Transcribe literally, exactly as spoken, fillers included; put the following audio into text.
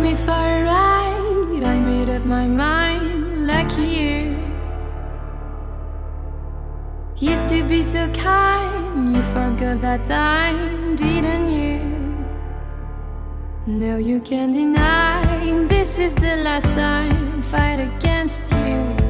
me for a ride. I made up my mind, lucky you. Used to be so kind, you forgot that time, didn't you? No, you can't deny, this is the last time, fight against you.